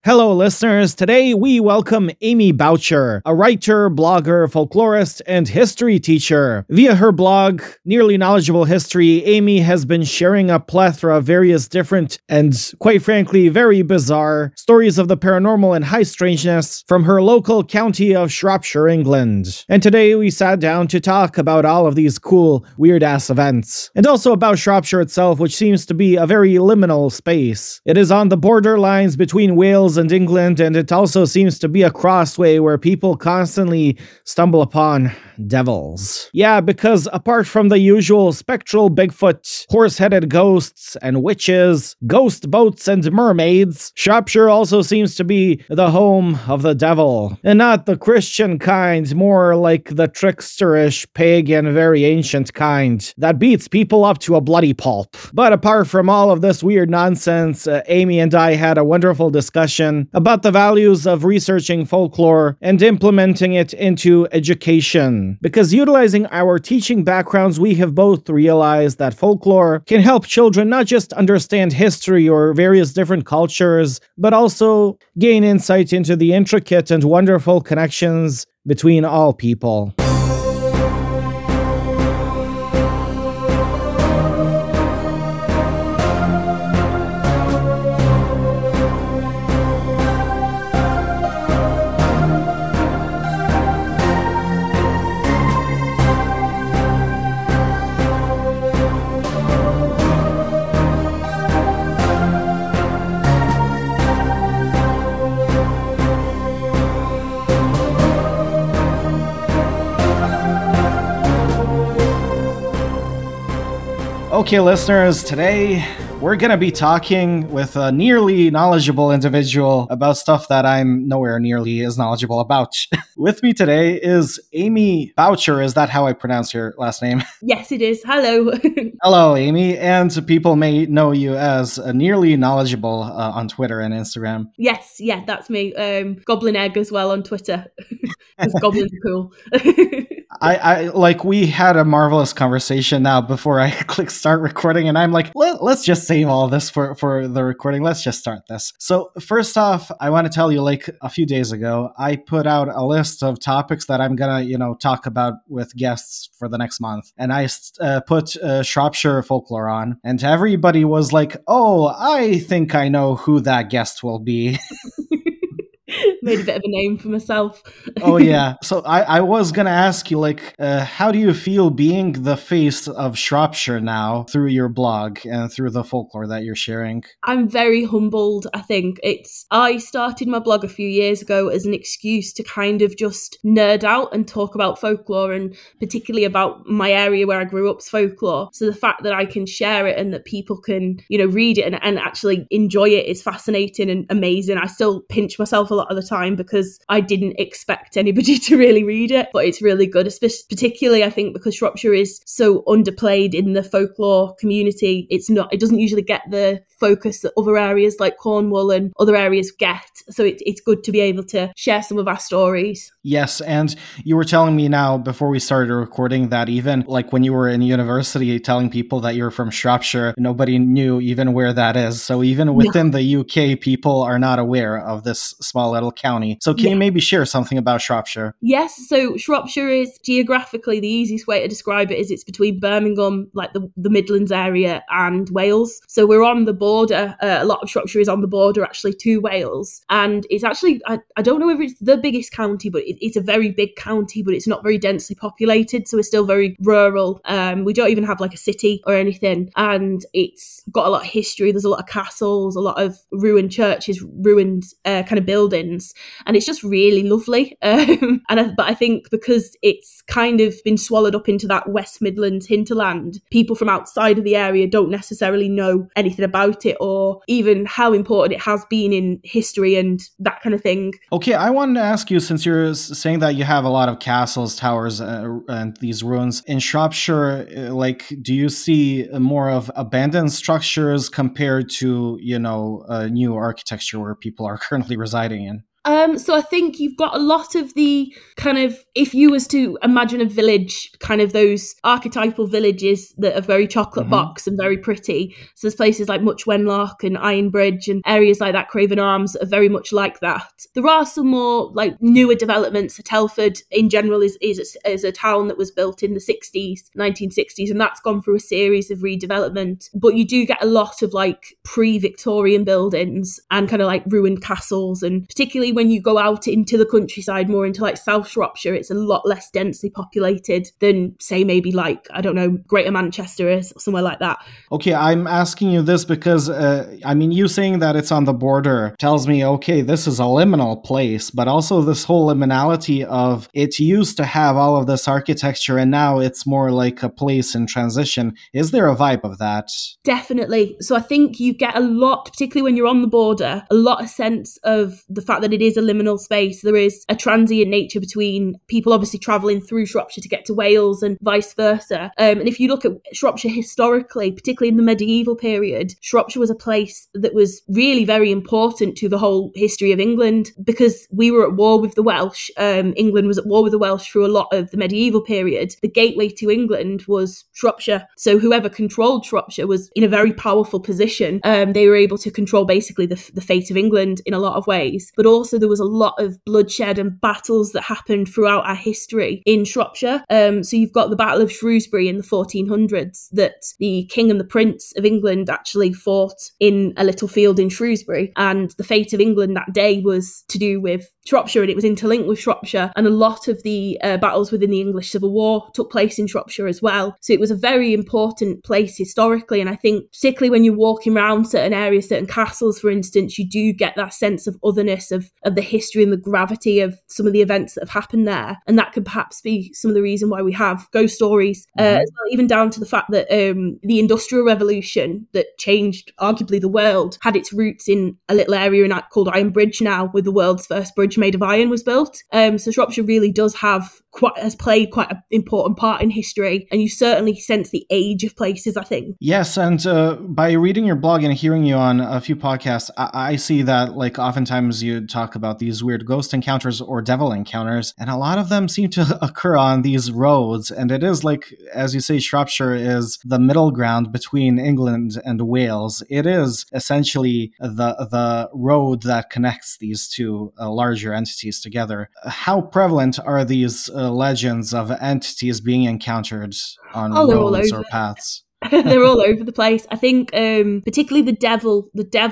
Hello, listeners. Today we welcome Amy Boucher, a writer, blogger, folklorist, and history teacher. Via her blog, Nearly Knowledgeable History, Amy has been sharing a plethora of various different and, quite frankly, very bizarre stories of the paranormal and high strangeness from her local county of Shropshire, England. And today we sat down to talk about all of these cool, weird-ass events. And also about Shropshire itself, which seems to be a very liminal space. It is on the borderlines between Wales and England, and it also seems to be a crossway where people constantly stumble upon devils. Yeah, because apart from the usual spectral Bigfoot, horse-headed ghosts and witches, ghost boats and mermaids, Shropshire also seems to be the home of the devil. And not the Christian kind, more like the tricksterish, pagan, very ancient kind that beats people up to a bloody pulp. But apart from all of this weird nonsense, Amy and I had a wonderful discussion about the values of researching folklore and implementing it into education. Because utilizing our teaching backgrounds, we have both realized that folklore can help children not just understand history or various different cultures, but also gain insight into the intricate and wonderful connections between all people. Okay, listeners, today we're going to be talking with a nearly knowledgeable individual about stuff that I'm nowhere nearly as knowledgeable about. With me today is Amy Boucher. Is that how I pronounce your last name? Yes, it is. Hello. Hello, Amy. And people may know you as nearly knowledgeable on Twitter and Instagram. Yes, yeah, that's me. Goblin Egg as well on Twitter. Because goblins are cool. We had a marvelous conversation now before I click start recording, and I'm like, let's just save all this for the recording. Let's just start this. So first off, I want to tell you, like a few days ago, I put out a list of topics that I'm gonna, talk about with guests for the next month. And I put Shropshire folklore on, and everybody was like, oh, I think I know who that guest will be. Made a bit of a name for myself. Oh, yeah. So I was going to ask you, how do you feel being the face of Shropshire now through your blog and through the folklore that you're sharing? I'm very humbled, I think. I started my blog a few years ago as an excuse to kind of just nerd out and talk about folklore, and particularly about my area where I grew up's folklore. So the fact that I can share it and that people can, read it and actually enjoy it is fascinating and amazing. I still pinch myself a lot of the time because I didn't expect anybody to really read it, but it's really good, particularly I think because Shropshire is so underplayed in the folklore community. It doesn't usually get the focus that other areas like Cornwall and other areas get, so it's good to be able to share some of our stories. Yes, and you were telling me now before we started recording that even like when you were in university telling people that you're from Shropshire, nobody knew even where that is. So even within the UK, people are not aware of this small little county. So can you maybe share something about Shropshire? Yes, so Shropshire is geographically, the easiest way to describe it is it's between Birmingham, like the Midlands area, and Wales. So we're on the border. A lot of Shropshire is on the border actually to Wales. And it's actually, I don't know if it's the biggest county, but it's a very big county, but it's not very densely populated. So we're still very rural. We don't even have like a city or anything. And it's got a lot of history. There's a lot of castles, a lot of ruined churches, ruined kind of buildings. And it's just really lovely. But I think because it's kind of been swallowed up into that West Midlands hinterland, people from outside of the area don't necessarily know anything about it or even how important it has been in history and that kind of thing. Okay, I wanted to ask you, since you're saying that you have a lot of castles, towers, and these ruins in Shropshire, do you see more of abandoned structures compared to, new architecture where people are currently residing in? So I think you've got a lot of the kind of, if you was to imagine a village, kind of those archetypal villages that are very chocolate box and very pretty. So there's places like Much Wenlock and Ironbridge and areas like that, Craven Arms, that are very much like that. There are some more like newer developments. Telford in general is a town that was built in the 1960s, and that's gone through a series of redevelopment. But you do get a lot of like pre-Victorian buildings and kind of like ruined castles, and particularly when you go out into the countryside, more into like South Shropshire, it's a lot less densely populated than, say, maybe like, I don't know, Greater Manchester or somewhere like that. Okay, I'm asking you this because, you saying that it's on the border tells me, okay, this is a liminal place, but also this whole liminality of it used to have all of this architecture and now it's more like a place in transition. Is there a vibe of that? Definitely. So I think you get a lot, particularly when you're on the border, a lot of sense of the fact that it is a liminal space. There is a transient nature between people obviously travelling through Shropshire to get to Wales and vice versa. And if you look at Shropshire historically, particularly in the medieval period, Shropshire was a place that was really very important to the whole history of England because we were at war with the Welsh. England was at war with the Welsh through a lot of the medieval period. The gateway to England was Shropshire. So whoever controlled Shropshire was in a very powerful position. They were able to control basically the fate of England in a lot of ways. But also there was a lot of bloodshed and battles that happened throughout our history in Shropshire. So you've got the Battle of Shrewsbury in the 1400s that the King and the Prince of England actually fought in a little field in Shrewsbury. And the fate of England that day was to do with Shropshire, and it was interlinked with Shropshire, and a lot of the battles within the English Civil War took place in Shropshire as well. So it was a very important place historically, and I think particularly when you're walking around certain areas, certain castles for instance, you do get that sense of otherness of the history and the gravity of some of the events that have happened there, and that could perhaps be some of the reason why we have ghost stories, as well, even down to the fact that the Industrial Revolution that changed arguably the world had its roots in a little area called Ironbridge now, where the world's first bridge made of iron was built. So Shropshire really does has played quite an important part in history, and you certainly sense the age of places, I think. Yes, and by reading your blog and hearing you on a few podcasts, I see that like oftentimes you talk about these weird ghost encounters or devil encounters, and a lot of them seem to occur on these roads, and it is like, as you say, Shropshire is the middle ground between England and Wales. It is essentially the road that connects these two larger entities together. How prevalent are these legends of entities being encountered on roads or paths? They're all over the place. I think particularly the devil,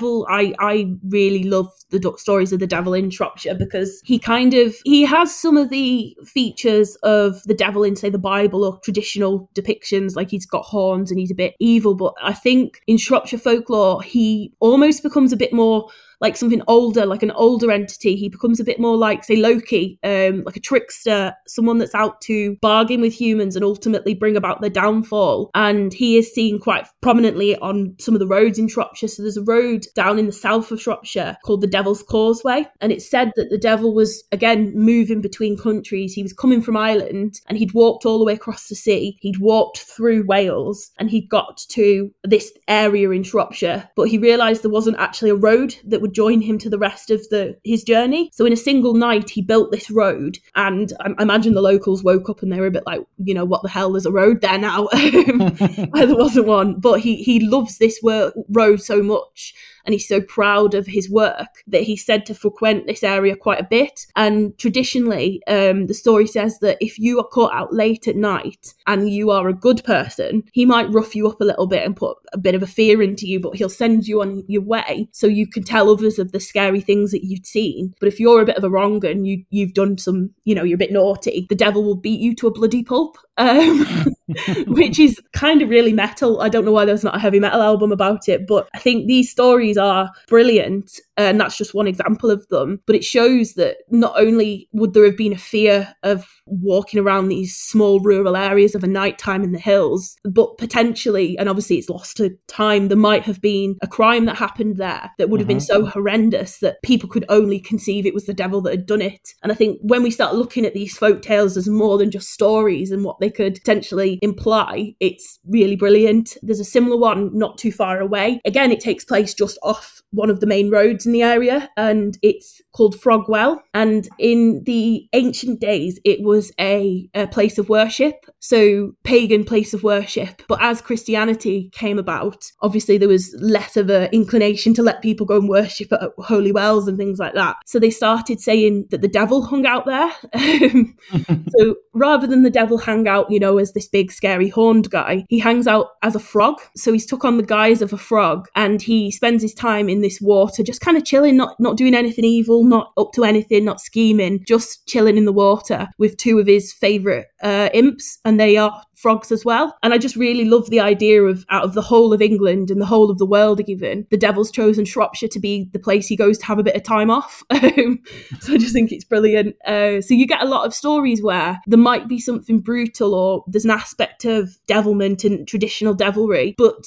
I really love the stories of the devil in Shropshire because he has some of the features of the devil in, say, the Bible or traditional depictions, like he's got horns and he's a bit evil. But I think in Shropshire folklore, he almost becomes a bit more like something older, like an older entity. He becomes a bit more like, say, Loki, like a trickster, someone that's out to bargain with humans and ultimately bring about their downfall. And he is seen quite prominently on some of the roads in Shropshire. So there's a road down in the south of Shropshire called the Devil's Causeway. And it's said that the devil was, again, moving between countries. He was coming from Ireland and he'd walked all the way across the sea. He'd walked through Wales and he'd got to this area in Shropshire. But he realised there wasn't actually a road that would join him to the rest of his journey. So in a single night, he built this road, and I imagine the locals woke up and they were a bit like, what the hell, there's a road there now. There wasn't one, but he loves this road so much, and he's so proud of his work that he's said to frequent this area quite a bit. And traditionally, the story says that if you are caught out late at night and you are a good person, he might rough you up a little bit and put a bit of a fear into you, but he'll send you on your way so you can tell others of the scary things that you've seen. But if you're a bit of a wrong and you've done some, you're a bit naughty, the devil will beat you to a bloody pulp. Which is kind of really metal. I don't know why there's not a heavy metal album about it, but I think these stories are brilliant, and that's just one example of them. But it shows that not only would there have been a fear of walking around these small rural areas of a nighttime in the hills, but potentially, and obviously it's lost to time, there might have been a crime that happened there that would have been so horrendous that people could only conceive it was the devil that had done it. And I think when we start looking at these folk tales as more than just stories and what they could potentially imply, it's really brilliant. There's a similar one not too far away. Again, it takes place just off one of the main roads in the area, and it's called Frogwell. And in the ancient days, it was a place of worship, so pagan place of worship. But as Christianity came about, obviously there was less of an inclination to let people go and worship at holy wells and things like that. So they started saying that the devil hung out there. So rather than the devil hang out, as this big scary horned guy, he hangs out as a frog. So he's took on the guise of a frog, and he spends his time in this water just kind of chilling, not doing anything evil, not up to anything, not scheming, just chilling in the water with two of his favourite imps, and they are frogs as well. And I just really love the idea of, out of the whole of England and the whole of the world even, the devil's chosen Shropshire to be the place he goes to have a bit of time off. So I just think it's brilliant. So you get a lot of stories where there might be something brutal, or there's an aspect of devilment and traditional devilry, but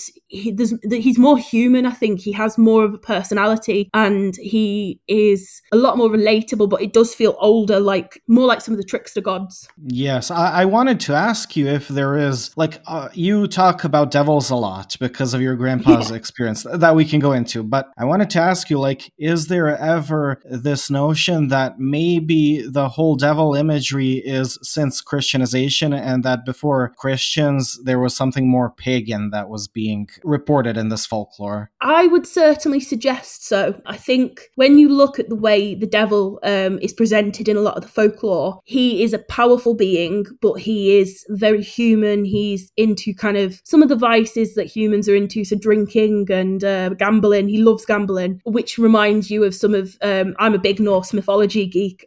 he's more human. I think he has more of a personality, and he is a lot more relatable, but it does feel older, more like some of the trickster gods. Yes, I wanted to ask you if there is, you talk about devils a lot because of your grandpa's experience that we can go into, but I wanted to ask you, is there ever this notion that maybe the whole devil imagery is since Christianization, and that before Christians there was something more pagan that was being reported in this folklore? I would certainly suggest so. I think when you look at the way the devil is presented in a lot of the folklore, he is a powerful being, but he is very human. He's into kind of some of the vices that humans are into, so drinking and gambling. He loves gambling, which reminds you of some of, I'm a big Norse mythology geek,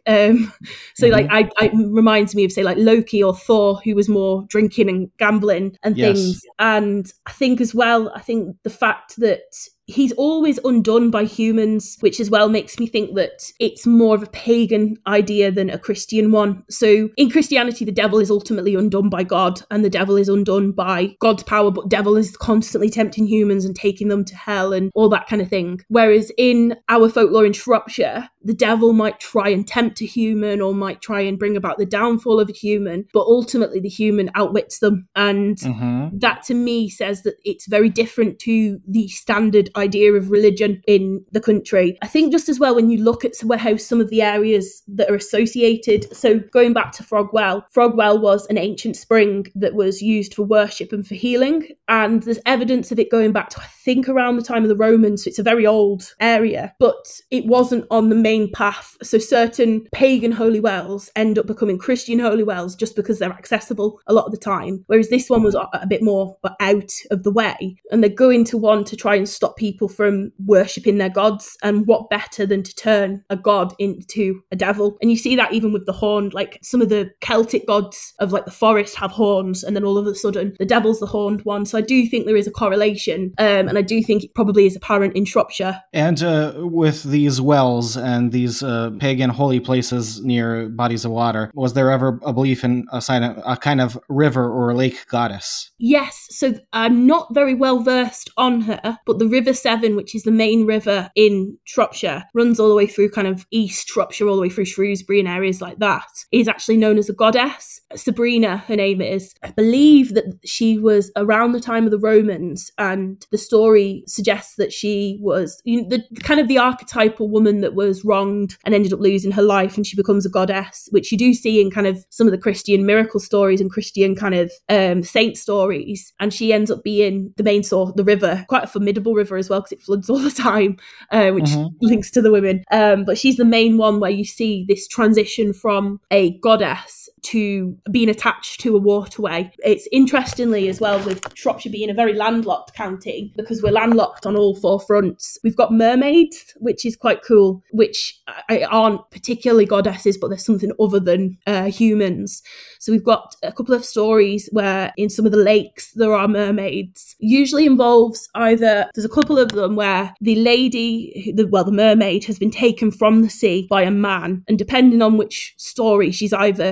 so I reminds me of, say, like Loki or Thor, who was more drinking and gambling and things. And I think as well, the fact that he's always undone by humans, which as well makes me think that it's more of a pagan idea than a Christian one. So in Christianity, the devil is ultimately undone by God, and the devil is undone by God's power, but devil is constantly tempting humans and taking them to hell and all that kind of thing. Whereas in our folklore in Shropshire, the devil might try and tempt a human, or might try and bring about the downfall of a human, but ultimately the human outwits them. And that to me says that it's very different to the standard idea of religion in the country. I think just as well, when you look at how some of the areas that are associated, so going back to Frogwell was an ancient spring that was used for worship and for healing, and there's evidence of it going back to, I think, around the time of the Romans, so it's a very old area, but it wasn't on the main path. So certain pagan holy wells end up becoming Christian holy wells just because they're accessible a lot of the time, whereas this one was a bit more out of the way, and they're going to want to try and stop people from worshipping their gods, and what better than to turn a god into a devil. And you see that even with the horn, like some of the Celtic gods of the forest have horns, and then all of a sudden the devil's the horned one. So I do think there is a correlation, and I do think it probably is apparent in Shropshire. And with these wells and these pagan holy places near bodies of water, was there ever a belief in a kind of river or lake goddess? Yes, so I'm not very well versed on her, but the River Severn, which is the main river in Shropshire, runs all the way through kind of East Shropshire, all the way through Shrewsbury and areas like that, is actually known as a goddess. Sabrina, her name is. I believe that she was around the time of the Romans, and the story suggests that she was the kind of the archetypal woman that was wronged and ended up losing her life, and she becomes a goddess, which you do see in kind of some of the Christian miracle stories and Christian kind of saint stories. And she ends up being the main source, the river, quite a formidable river as well, because it floods all the time, which links to the women. But she's the main one where you see this transition from a goddess to being attached to a waterway. It's interestingly as well, with Shropshire being a very landlocked county, because we're landlocked on all four fronts, we've got mermaids, which is quite cool, which aren't particularly goddesses, but there's something other than humans. So we've got a couple of stories where in some of the lakes there are mermaids. Usually involves either, there's a couple of them where the lady, the mermaid, has been taken from the sea by a man, and depending on which story, she's either absolutely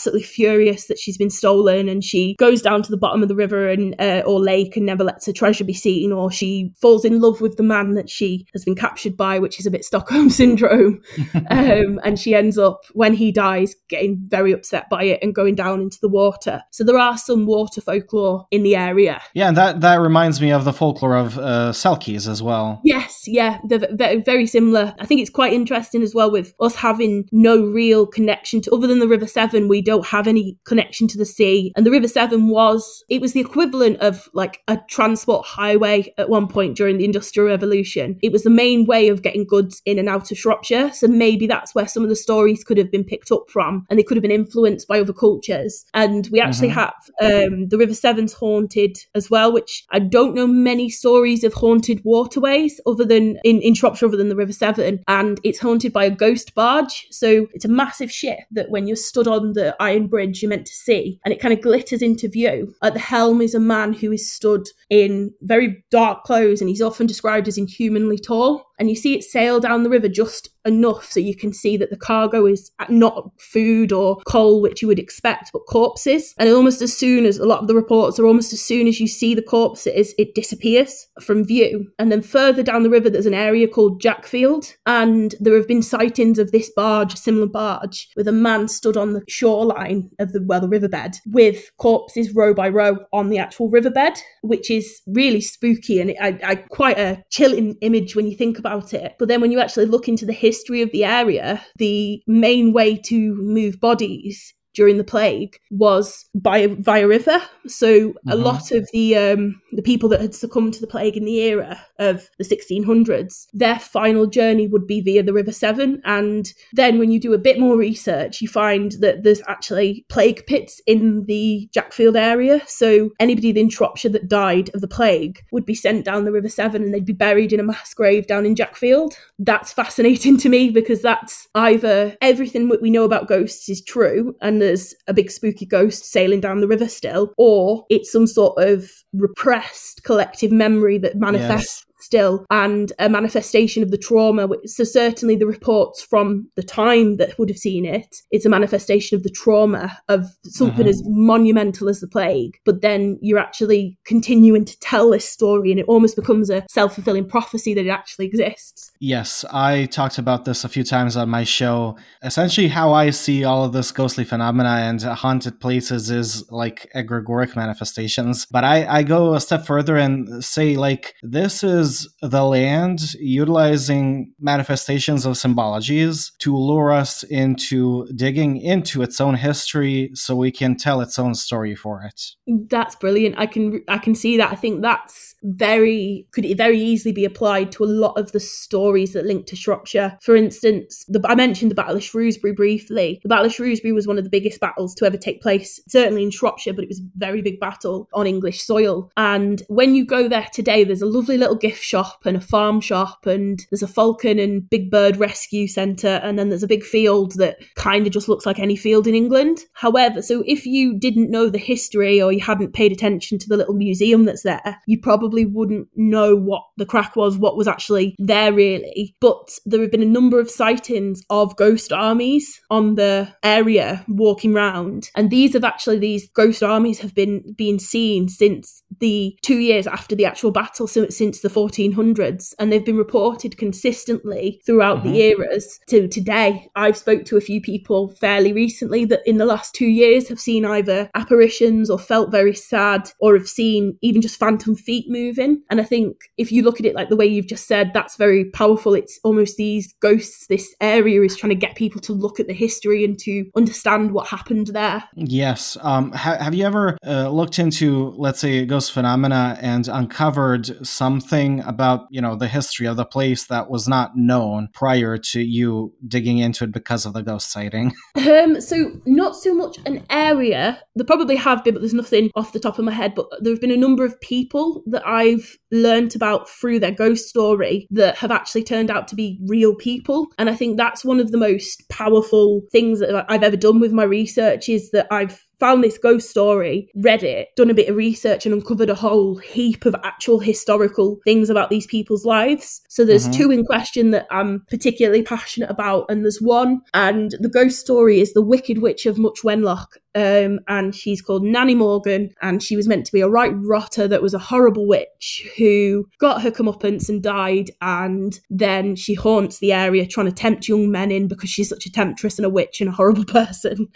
absolutely furious that she's been stolen, and she goes down to the bottom of the river and or lake and never lets her treasure be seen, or she falls in love with the man that she has been captured by, which is a bit Stockholm syndrome. And she ends up, when he dies, getting very upset by it and going down into the water. So there are some water folklore in the area. Yeah, and that reminds me of the folklore of Selkies as well. Yes, yeah, they're very, very similar. I think it's quite interesting as well with us having no real connection to, other than the River Severn, we don't have any connection to the sea. And the River Severn was the equivalent of like a transport highway at one point during the Industrial Revolution. It was the main way of getting goods in and out of Shropshire. So maybe that's where some of the stories could have been picked up from, and they could have been influenced by other cultures. And we actually have the River Severn's haunted as well, which I don't know many stories of haunted waterways other than in Shropshire, other than the River Severn. And it's haunted by a ghost barge. So it's a massive ship that when you're stood on the iron bridge, you're meant to see, and it kind of glitters into view. At the helm is a man who is stood in very dark clothes, and he's often described as inhumanly tall. And you see it sail down the river just enough so you can see that the cargo is not food or coal, which you would expect, but corpses. And almost as soon as, a lot of the reports are almost as soon as you see the corpses, it disappears from view. And then further down the river, there's an area called Jackfield. And there have been sightings of this barge, a similar barge, with a man stood on the shoreline of the riverbed, with corpses row by row on the actual riverbed, which is really spooky and I quite a chilling image when you think about it. But then when you actually look into the history of the area, the main way to move bodies during the plague was via river. So a lot of the people that had succumbed to the plague in the era of the 1600s, their final journey would be via the River Severn. And then when you do a bit more research, you find that there's actually plague pits in the Jackfield area. So anybody in Shropshire that died of the plague would be sent down the River Severn and they'd be buried in a mass grave down in Jackfield. That's fascinating to me, because that's either everything that we know about ghosts is true and there's a big spooky ghost sailing down the river still, or it's some sort of repressed collective memory that manifests still, and a manifestation of the trauma. So certainly the reports from the time that would have seen it, it's a manifestation of the trauma of something as monumental as the plague. But then you're actually continuing to tell this story, and it almost becomes a self-fulfilling prophecy that it actually exists. Yes, I talked about this a few times on my show. Essentially, how I see all of this ghostly phenomena and haunted places is like egregoric manifestations. But I go a step further and say, like, this is the land utilizing manifestations of symbologies to lure us into digging into its own history so we can tell its own story for it. That's brilliant. I can see that. I think that's could very easily be applied to a lot of the stories that link to Shropshire. For instance, I mentioned the Battle of Shrewsbury briefly. The Battle of Shrewsbury was one of the biggest battles to ever take place, certainly in Shropshire, but it was a very big battle on English soil. And when you go there today, there's a lovely little gift shop and a farm shop, and there's a falcon and big bird rescue centre, and then there's a big field that kind of just looks like any field in England. However, so if you didn't know the history or you hadn't paid attention to the little museum that's there, you probably wouldn't know what the crack was, what was actually there really. But there have been a number of sightings of ghost armies on the area walking round, and these ghost armies have been being seen since the 2 years after the actual battle, so since the 1400s, and they've been reported consistently throughout the eras to today. I've spoke to a few people fairly recently that in the last 2 years have seen either apparitions or felt very sad, or have seen even just phantom feet moving. And I think if you look at it like the way you've just said, that's very powerful. It's almost these ghosts, this area is trying to get people to look at the history and to understand what happened there. Yes. Have you ever looked into, let's say, ghost phenomena and uncovered something about, the history of the place that was not known prior to you digging into it because of the ghost sighting? So not so much an area. There probably have been, but there's nothing off the top of my head. But there have been a number of people that I've learnt about through their ghost story that have actually turned out to be real people. And I think that's one of the most powerful things that I've ever done with my research, is that I've found this ghost story, read it, done a bit of research and uncovered a whole heap of actual historical things about these people's lives. So there's two in question that I'm particularly passionate about, and there's one, and the ghost story is The Wicked Witch of Much Wenlock. And she's called Nanny Morgan, and she was meant to be a right rotter that was a horrible witch who got her comeuppance and died, and then she haunts the area trying to tempt young men in because she's such a temptress and a witch and a horrible person.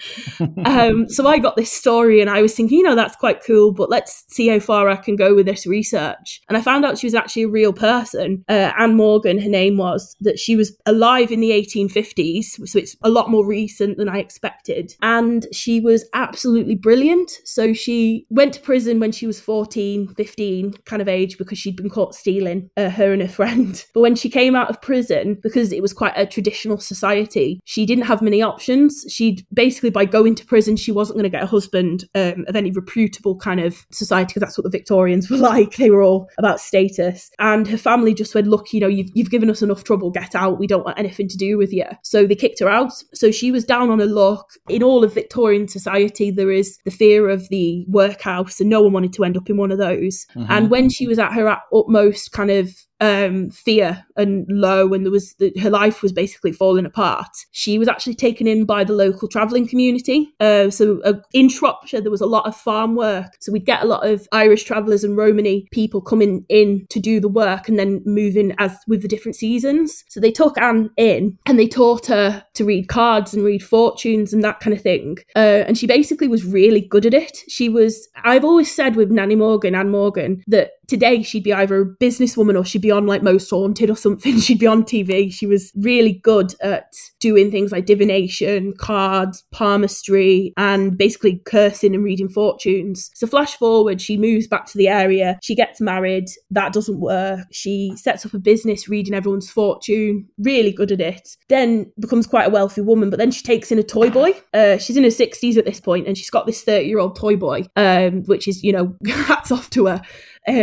So I got this story and I was thinking, that's quite cool, but let's see how far I can go with this research. And I found out she was actually a real person. Anne Morgan, her name was, that she was alive in the 1850s, so it's a lot more recent than I expected. And she was absolutely brilliant. So she went to prison when she was 14, 15 kind of age because she'd been caught stealing, her and her friend. But when she came out of prison, because it was quite a traditional society, she didn't have many options. She'd basically, by going to prison, she wasn't going to get a husband of any reputable kind of society, because that's what the Victorians were like. They were all about status. And her family just went, look, you've given us enough trouble, get out. We don't want anything to do with you. So they kicked her out. So she was down on her luck. In all of Victorian society, there is the fear of the workhouse, and no one wanted to end up in one of those. And when she was at her utmost kind of fear and low, and her life was basically falling apart, she was actually taken in by the local travelling community. So in Shropshire there was a lot of farm work, so we'd get a lot of Irish travellers and Romany people coming in to do the work and then moving as with the different seasons. So they took Anne in and they taught her to read cards and read fortunes and that kind of thing, and she basically was really good at it. I've always said with Anne Morgan, that today she'd be either a businesswoman or she'd be on like Most Haunted or something. She'd be on TV. She was really good at doing things like divination, cards, palmistry, and basically cursing and reading fortunes. So flash forward, she moves back to the area. She gets married. That doesn't work. She sets up a business reading everyone's fortune. Really good at it. Then becomes quite a wealthy woman, but then she takes in a toy boy. She's in her 60s at this point, and she's got this 30-year-old toy boy, which is, hats off to her.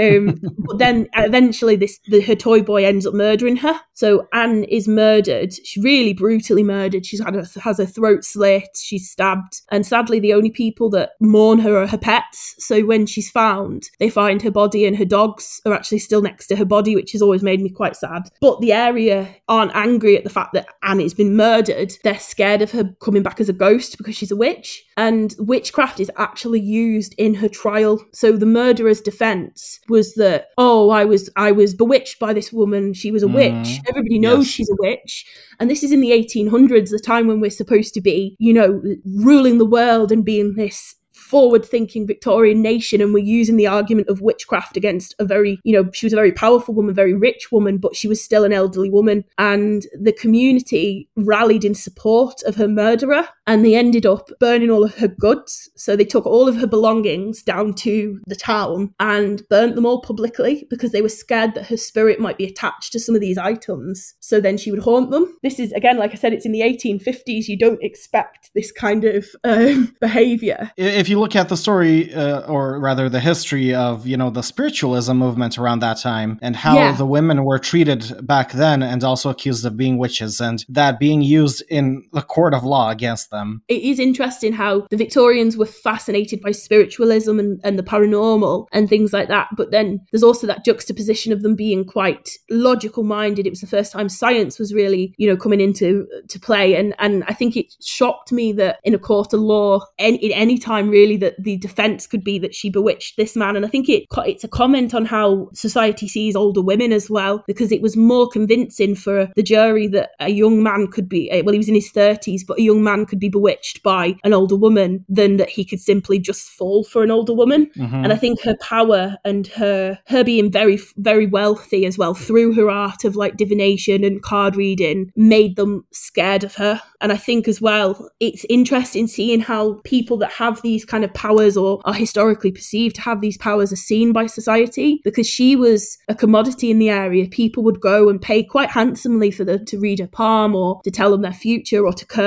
But then eventually her toy boy ends up murdering her. So Anne is murdered. She's really brutally murdered. She has her throat slit. She's stabbed. And sadly, the only people that mourn her are her pets. So when she's found, they find her body, and her dogs are actually still next to her body, which has always made me quite sad. But the area aren't angry at the fact that Anne has been murdered. They're scared of her coming back as a ghost because she's a witch. And witchcraft is actually used in her trial. So the murderer's defense was that, I was bewitched by this woman. She was a witch. Everybody knows she's a witch. And this is in the 1800s, the time when we're supposed to be, ruling the world and being this forward-thinking Victorian nation, and we're using the argument of witchcraft against a very, she was a very powerful woman, very rich woman, but she was still an elderly woman. And the community rallied in support of her murderer, and they ended up burning all of her goods. So they took all of her belongings down to the town and burnt them all publicly because they were scared that her spirit might be attached to some of these items. So then she would haunt them. This is, again, like I said, it's in the 1850s. You don't expect this kind of behaviour. If you look at the story, or rather the history of, the spiritualism movement around that time, and how the women were treated back then and also accused of being witches, and that being used in the court of law against them. It is interesting how the Victorians were fascinated by spiritualism and the paranormal and things like that. But then there's also that juxtaposition of them being quite logical minded. It was the first time science was really, coming into play. And I think it shocked me that in a court of law, in any time really, that the defense could be that she bewitched this man. And I think it's a comment on how society sees older women as well, because it was more convincing for the jury that a young man could be, he was in his 30s, but a young man could be bewitched by an older woman than that he could simply just fall for an older woman. And I think her power and her being very, very wealthy as well through her art of like divination and card reading made them scared of her. And I think as well, it's interesting seeing how people that have these kind of powers or are historically perceived to have these powers are seen by society, because she was a commodity in the area. People would go and pay quite handsomely for them to read her palm or to tell them their future or to curse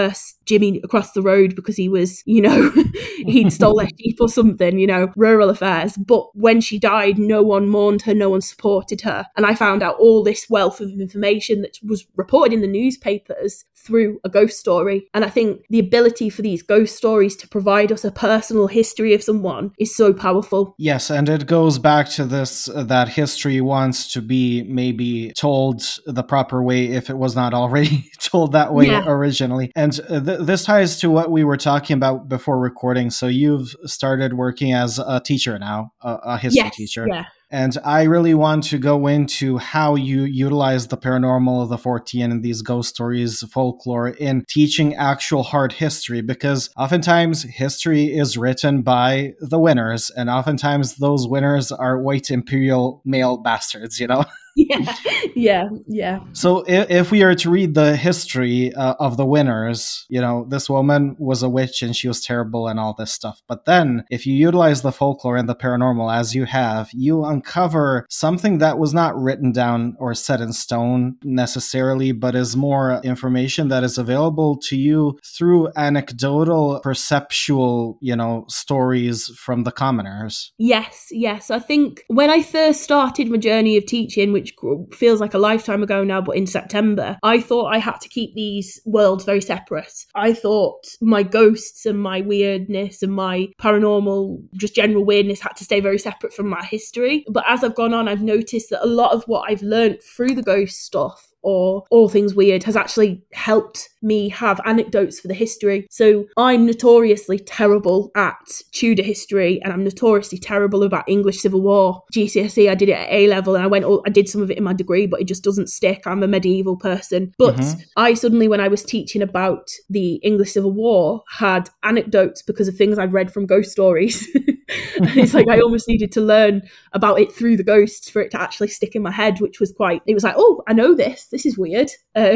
Jimmy across the road because he was, he'd stole their sheep or something, rural affairs. But when she died, no one mourned her, no one supported her. And I found out all this wealth of information that was reported in the newspapers through a ghost story. And I think the ability for these ghost stories to provide us a personal history of someone is so powerful. Yes, and it goes back to this, that history wants to be maybe told the proper way if it was not already told that way originally. And this ties to what we were talking about before recording. So you've started working as a teacher now, a history teacher. Yeah. And I really want to go into how you utilize the paranormal, the Fortean, and these ghost stories, folklore in teaching actual hard history, because oftentimes history is written by the winners, and oftentimes those winners are white imperial male bastards, Yeah. So if we are to read the history of the winners, this woman was a witch and she was terrible and all this stuff. But then if you utilize the folklore and the paranormal as you have, you uncover something that was not written down or set in stone necessarily, but is more information that is available to you through anecdotal, perceptual, stories from the commoners. Yes. I think when I first started my journey of teaching, which feels like a lifetime ago now, but in September, I thought I had to keep these worlds very separate. I thought my ghosts and my weirdness and my paranormal, just general weirdness had to stay very separate from my history. But as I've gone on, I've noticed that a lot of what I've learned through the ghost stuff or all things weird has actually helped me have anecdotes for the history. So I'm notoriously terrible at Tudor history, and I'm notoriously terrible about English Civil War. GCSE, I did it at A-level, and I did some of it in my degree, but it just doesn't stick. I'm a medieval person. But I suddenly, when I was teaching about the English Civil War, had anecdotes because of things I'd read from ghost stories. It's like I almost needed to learn about it through the ghosts for it to actually stick in my head, which was it was like, oh, I know this is weird.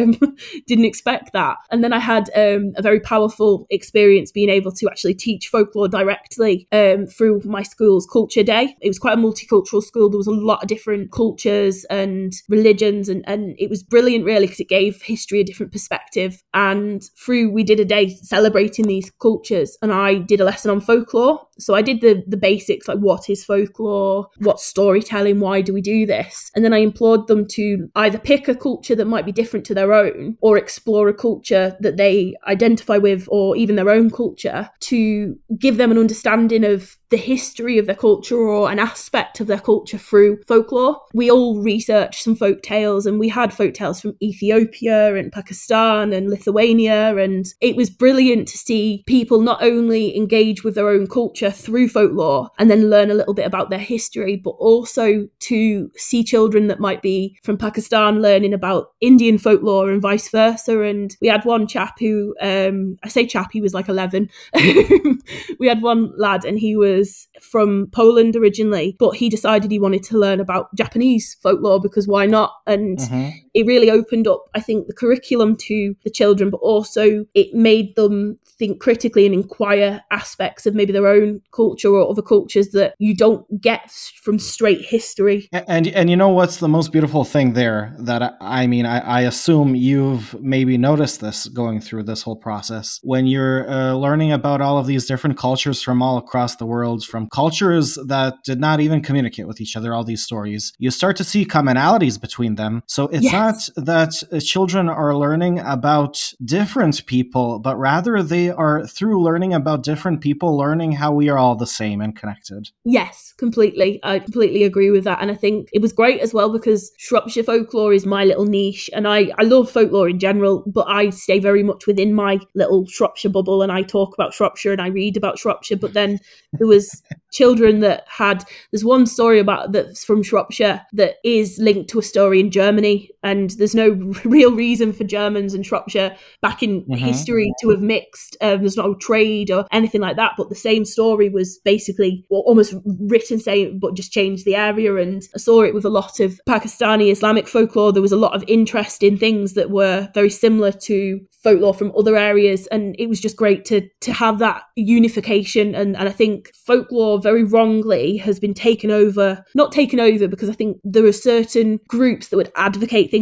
Didn't expect that. And then I had a very powerful experience being able to actually teach folklore directly through my school's culture day. It was quite a multicultural school. There was a lot of different cultures and religions, and it was brilliant really because it gave history a different perspective. And we did a day celebrating these cultures, and I did a lesson on folklore. So I did the basics, like what is folklore, what's storytelling, why do we do this? And then I implored them to either pick a culture that might be different to their own, or explore a culture that they identify with, or even their own culture, to give them an understanding of the history of their culture or an aspect of their culture through folklore. We all researched some folk tales, and we had folk tales from Ethiopia and Pakistan and Lithuania, and it was brilliant to see people not only engage with their own culture through folklore and then learn a little bit about their history, but also to see children that might be from Pakistan learning about Indian folklore and vice versa. And we had one chap who, I say chap, he was like 11. We had one lad, and he was from Poland originally, but he decided he wanted to learn about Japanese folklore because why not? And it really opened up, I think, the curriculum to the children, but also it made them think critically and inquire aspects of maybe their own culture or other cultures that you don't get from straight history. And you know what's the most beautiful thing there? That I assume you've maybe noticed this going through this whole process. When you're learning about all of these different cultures from all across the world, from cultures that did not even communicate with each other, all these stories, you start to see commonalities between them. So it's not that children are learning about different people, but rather they are, through learning about different people, learning how we are all the same and connected. Yes, completely. I completely agree with that. And I think it was great as well because Shropshire folklore is my little niche, and I love folklore in general, but I stay very much within my little Shropshire bubble, and I talk about Shropshire and I read about Shropshire. But then there was children that there's one story that's from Shropshire that is linked to a story in Germany, and there's no real reason for Germans and Shropshire back in history to have mixed. There's no trade or anything like that, but the same story was basically almost written same, but just changed the area. And I saw it with a lot of Pakistani Islamic folklore. There was a lot of interest in things that were very similar to folklore from other areas, and it was just great to have that unification. And I think folklore very wrongly has been not taken over, because I think there are certain groups that would advocate things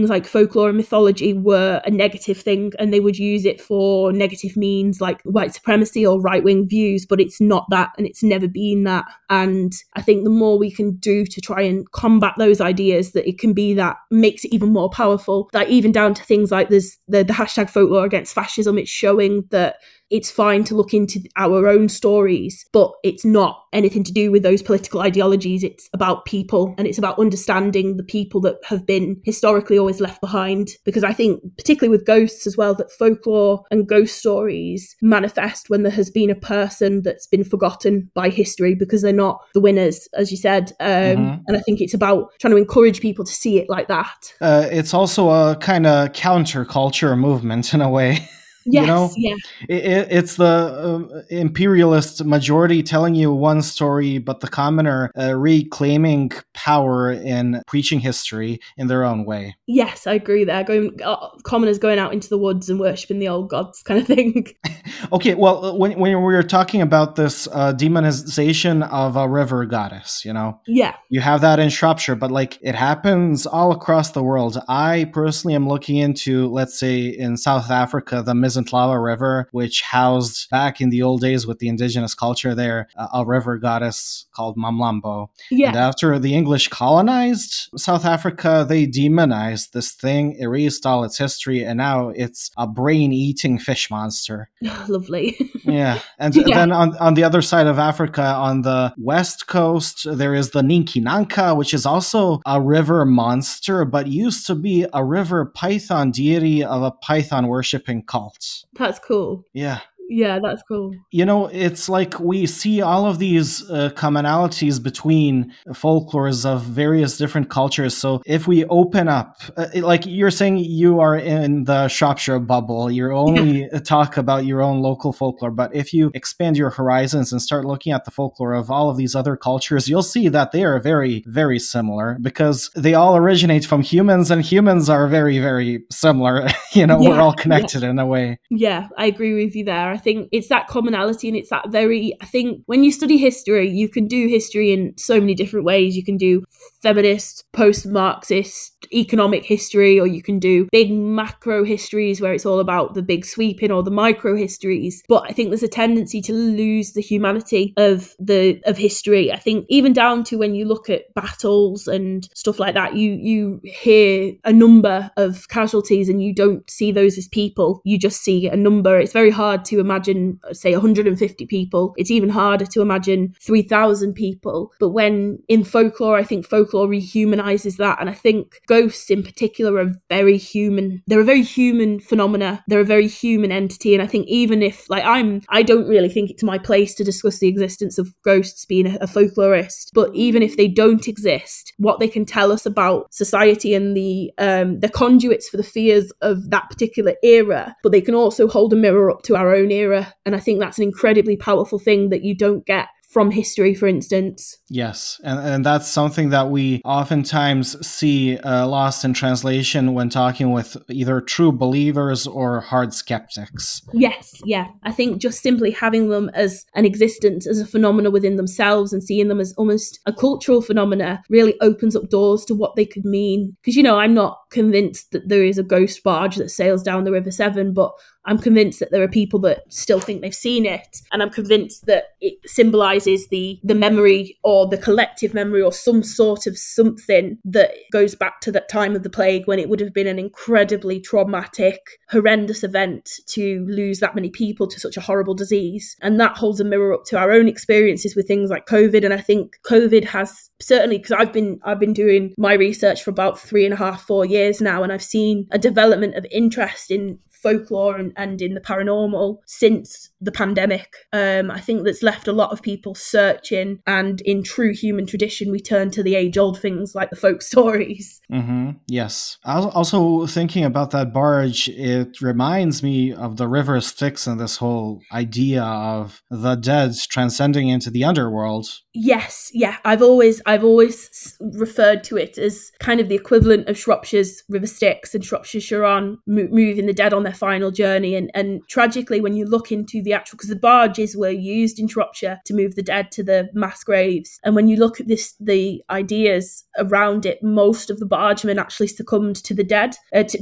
things like folklore and mythology were a negative thing, and they would use it for negative means like white supremacy or right-wing views, but it's not that, and it's never been that. And I think the more we can do to try and combat those ideas, that it can be that makes it even more powerful. Like even down to things like there's the hashtag folklore against fascism. It's showing that it's fine to look into our own stories, but it's not anything to do with those political ideologies. It's about people, and it's about understanding the people that have been historically always left behind. Because I think, particularly with ghosts as well, that folklore and ghost stories manifest when there has been a person that's been forgotten by history because they're not the winners, as you said. And I think it's about trying to encourage people to see it like that. It's also a kind of counterculture movement in a way. Yes, It's the imperialist majority telling you one story, but the commoner reclaiming power in preaching history in their own way. Yes, I agree there. Commoners going out into the woods and worshipping the old gods kind of thing. Okay, well, when we were talking about this demonization of a river goddess, Yeah. You have that in Shropshire, but it happens all across the world. I personally am looking into, let's say, in South Africa, the Mizantlaba River, which housed back in the old days with the indigenous culture there, a river goddess called Mamlambo. Yeah. And after the English colonized South Africa, they demonized this thing, erased all its history, and now it's a brain-eating fish monster. Lovely. Yeah. And then on the other side of Africa, on the west coast, there is the Ninkinanka, which is also a river monster, but used to be a river python deity of a python worshipping cult. That's cool. Yeah. Yeah, that's cool. It's like we see all of these commonalities between folklores of various different cultures. So if we open up, like you're saying, you are in the Shropshire bubble, you only talk about your own local folklore. But if you expand your horizons and start looking at the folklore of all of these other cultures, you'll see that they are very, very similar because they all originate from humans, and humans are very, very similar. We're all connected in a way. Yeah, I agree with you there. I think it's that commonality, and it's that I think when you study history, you can do history in so many different ways. You can do feminist, post-Marxist, economic history, or you can do big macro histories where it's all about the big sweeping, or the micro histories. But I think there's a tendency to lose the humanity of history. I think even down to when you look at battles and stuff like that, you hear a number of casualties and you don't see those as people. You just see a number. It's very hard to imagine, say, 150 people. It's even harder to imagine 3,000 people. But when in folklore, I think folklore rehumanizes that. And I think ghosts in particular are very human. They're a very human phenomena. They're a very human entity. And I think even if, I don't really think it's my place to discuss the existence of ghosts being a folklorist, but even if they don't exist, what they can tell us about society and the conduits for the fears of that particular era, but they can also hold a mirror up to our own era. And I think that's an incredibly powerful thing that you don't get from history, for instance. Yes, and that's something that we oftentimes see lost in translation when talking with either true believers or hard skeptics. Yes, yeah. I think just simply having them as an existence, as a phenomena within themselves, and seeing them as almost a cultural phenomena really opens up doors to what they could mean. Because, I'm not convinced that there is a ghost barge that sails down the River Severn, but I'm convinced that there are people that still think they've seen it. And I'm convinced that it symbolises the memory, or the collective memory, or some sort of something that goes back to that time of the plague, when it would have been an incredibly traumatic, horrendous event to lose that many people to such a horrible disease. And that holds a mirror up to our own experiences with things like COVID. And I think COVID has certainly, because I've been doing my research for about 3.5-4 years now, and I've seen a development of interest in folklore and in the paranormal since the pandemic. I think that's left a lot of people searching, and in true human tradition, we turn to the age-old things like the folk stories. Mm-hmm. Yes. I was also thinking about that barge. It reminds me of the River Styx and this whole idea of the dead transcending into the underworld. Yes, yeah. I've always referred to it as kind of the equivalent of Shropshire's River Styx and Shropshire's Sharon moving the dead on their their final journey. And tragically, when you look into the actual, because the barges were used in Shropshire to move the dead to the mass graves, and when you look at the ideas around it, most of the bargemen actually succumbed to the dead,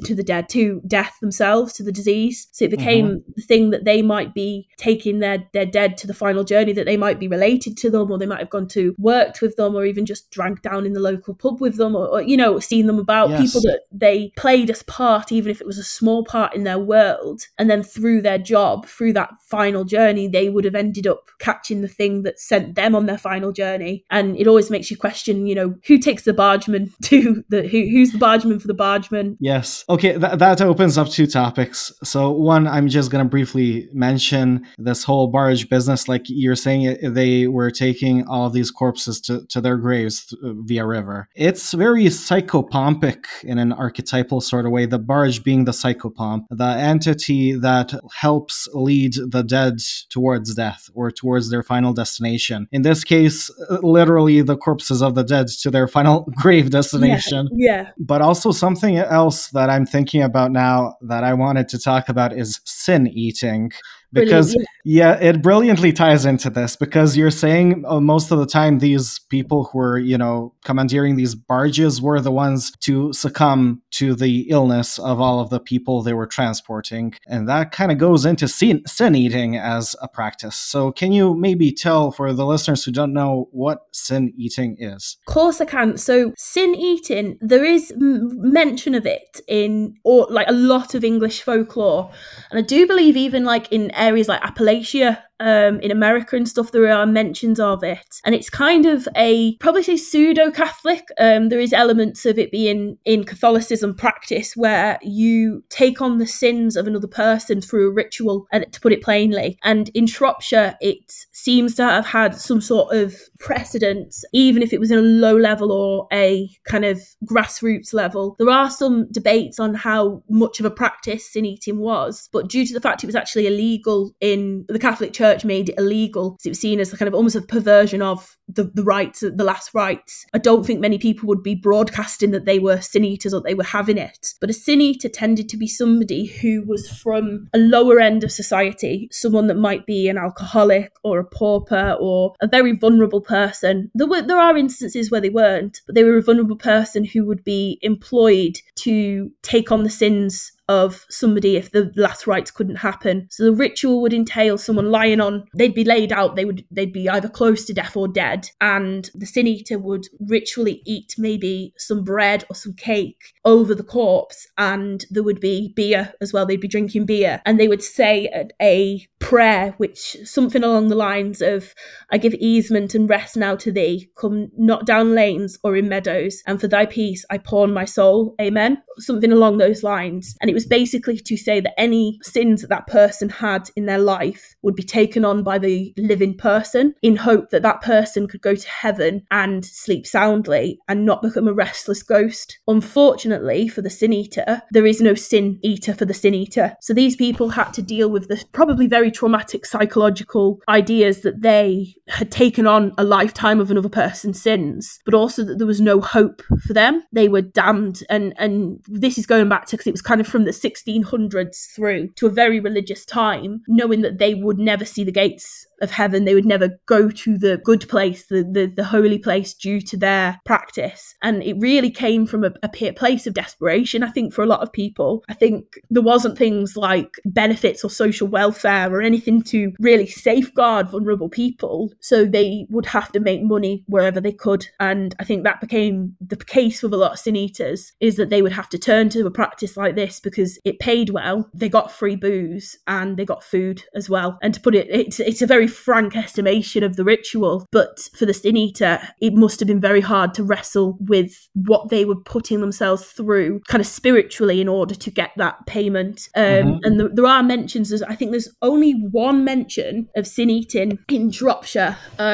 to death themselves, to the disease. So it became the thing that they might be taking their dead to the final journey, that they might be related to them, or they might have gone to worked with them, or even just drank down in the local pub with them, or seen them about. Yes. People that they played a part, even if it was a small part in their world, and then through their job, through that final journey, they would have ended up catching the thing that sent them on their final journey. And it always makes you question, who takes the bargeman to who's the bargeman for the bargeman. Yes. Okay, that opens up two topics. So one, I'm just going to briefly mention this whole barge business. Like you're saying, they were taking all of these corpses to their graves via river. It's very psychopompic in an archetypal sort of way, the barge being the psychopomp, the entity that helps lead the dead towards death or towards their final destination. In this case, literally the corpses of the dead to their final grave destination. Yeah. But also something else that I'm thinking about now that I wanted to talk about is sin eating. Because, it brilliantly ties into this, because you're saying most of the time these people who were, commandeering these barges were the ones to succumb to the illness of all of the people they were transporting. And that kind of goes into sin eating as a practice. So can you maybe tell for the listeners who don't know what sin eating is? Of course I can. So sin eating, there is mention of it in a lot of English folklore. And I do believe even in areas like Appalachia, in America and stuff, there are mentions of it. And it's kind of probably say pseudo-Catholic. There is elements of it being in Catholicism practice where you take on the sins of another person through a ritual, to put it plainly. And in Shropshire, it seems to have had some sort of precedence, even if it was in a low level or a kind of grassroots level. There are some debates on how much of a practice sin eating was, but due to the fact it was actually illegal in the Catholic Church, made it illegal, so it was seen as a kind of almost a perversion of the rites, the last rites. I don't think many people would be broadcasting that they were sin eaters or they were having it. But a sin eater tended to be somebody who was from a lower end of society, someone that might be an alcoholic or a pauper or a very vulnerable person. There are instances where they weren't, but they were a vulnerable person who would be employed to take on the sins of somebody if the last rites couldn't happen. So the ritual would entail someone lying on, they'd be laid out, they'd be either close to death or dead, and the sin eater would ritually eat maybe some bread or some cake over the corpse, and there would be beer as well. They'd be drinking beer, and they would say a prayer, which something along the lines of, I give easement and rest now to thee, come not down lanes or in meadows, and for thy peace I pawn my soul, amen. Something along those lines. And it was basically to say that any sins that person had in their life would be taken on by the living person, in hope that that person could go to heaven and sleep soundly and not become a restless ghost. Unfortunately for the sin eater, there is no sin eater for the sin eater. So these people had to deal with the probably very traumatic psychological ideas that they had taken on a lifetime of another person's sins, but also that there was no hope for them. They were damned. And this is going back to, because it was kind of from the 1600s through to a very religious time, knowing that they would never see the gates of heaven. They would never go to the good place, the holy place, due to their practice. And it really came from a place of desperation, I think, for a lot of people. I think there wasn't things like benefits or social welfare or anything to really safeguard vulnerable people. So they would have to make money wherever they could. And I think that became the case with a lot of sin eaters, is that they would have to turn to a practice like this because it paid well. They got free booze and they got food as well. And to put it's a very frank estimation of the ritual, but for the sin eater, it must have been very hard to wrestle with what they were putting themselves through kind of spiritually in order to get that payment. And there are mentions, I think there's only one mention of sin eating in Shropshire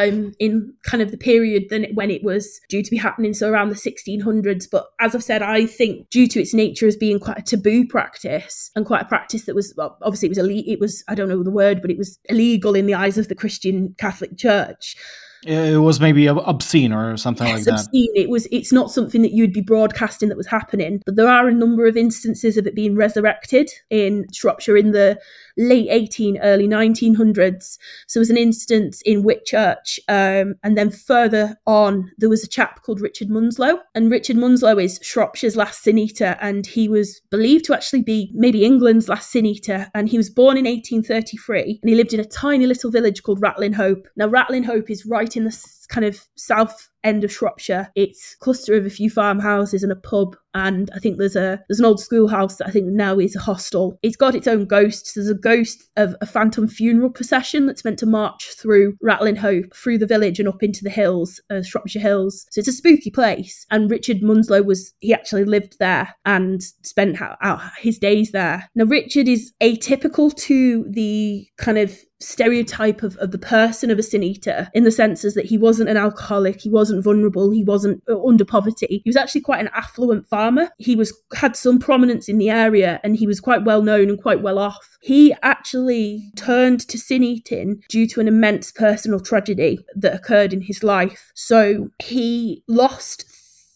in kind of the period when it was due to be happening, so around the 1600s. But as I've said, I think due to its nature as being quite a taboo practice, and quite a practice that was, well, obviously it was I don't know the word, but it was illegal in the eyes of the Christian Catholic Church. It was maybe obscene or something like that. Obscene. It's not something that you'd be broadcasting that was happening, but there are a number of instances of it being resurrected in Shropshire in the late early 1900s. So there was an instance in Whitchurch, and then further on there was a chap called Richard Munslow, and Richard Munslow is Shropshire's last Sin Eater, and he was believed to actually be maybe England's last Sin Eater, and he was born in 1833, and he lived in a tiny little village called Rattling Hope. Now Rattling Hope is right in the kind of south end of Shropshire. It's a cluster of a few farmhouses and a pub, and I think there's an old schoolhouse that I think now is a hostel. It's got its own ghosts. There's a ghost of a phantom funeral procession that's meant to march through Rattling Hope, through the village and up into the hills, Shropshire Hills. So it's a spooky place. And Richard Munslow he actually lived there and spent out his days there. Now Richard is atypical to the kind of stereotype of the person of a Sin Eater, in the senses that he wasn't an alcoholic, he wasn't vulnerable, he wasn't under poverty. He was actually quite an affluent farmer. He had some prominence in the area, and he was quite well known and quite well off. He actually turned to sin eating due to an immense personal tragedy that occurred in his life. So he lost